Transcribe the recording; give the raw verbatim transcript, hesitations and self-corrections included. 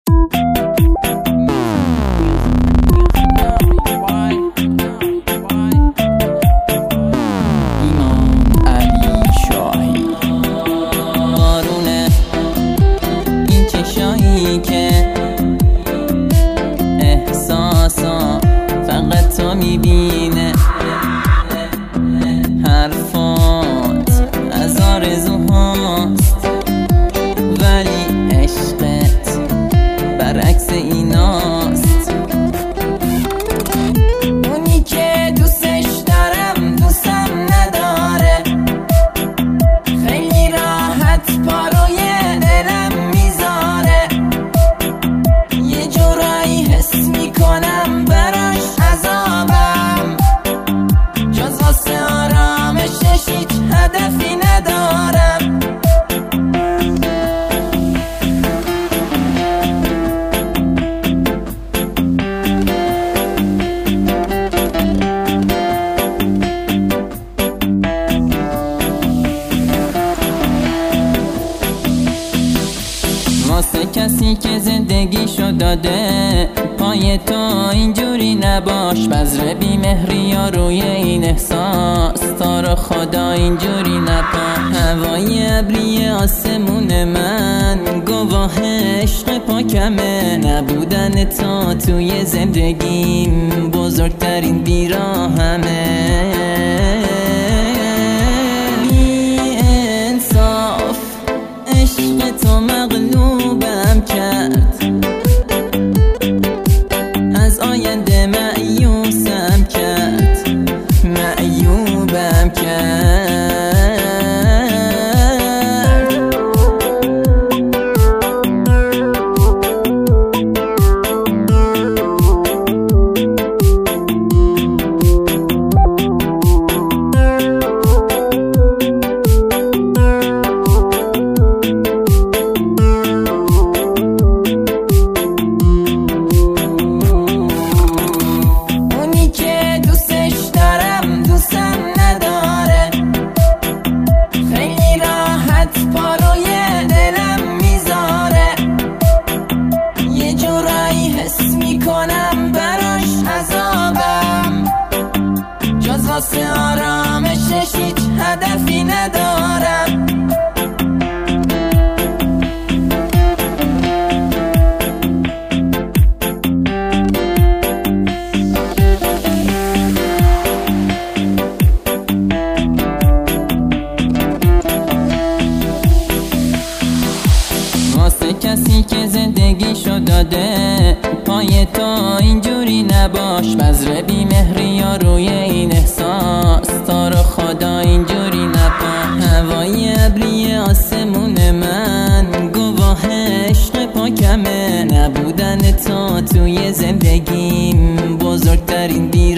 میبینه حرفات از آرزوهاست، ولی عشقت برعکس ایناست. اونی که دوستش دارم دوستم نداره، خیلی راحت پاروی دلم میذاره، یه جورایی حس میکنم براش عذابم، جز واسه آرامشش هیچ هدفی ندارم. واسه کسی که زندگیشو داده پای تو اینجوری نباش، بذر بیمهری ها روی این احساس، تا رو خدا اینجوری نپاش. هوای ابری آسمون من گواه عشق پاکمه، نبودن تو توی زندگیم بزرگترین بیراهمه. عشق تو مغلوبم کرد، از آینده مایوسم کرد، معیوبم کرد. واسه آرامشش هیچ هدفی ندارم. واسه کسی که زندگیشو داده پای تو اینجوری نباش، بذر بیمهری ها روی این احساس، تا رو خدا اینجوری نپاش. هوای ابری آسمون من گواه عشق پاکمه، نبودن تو توی زندگیم بزرگترین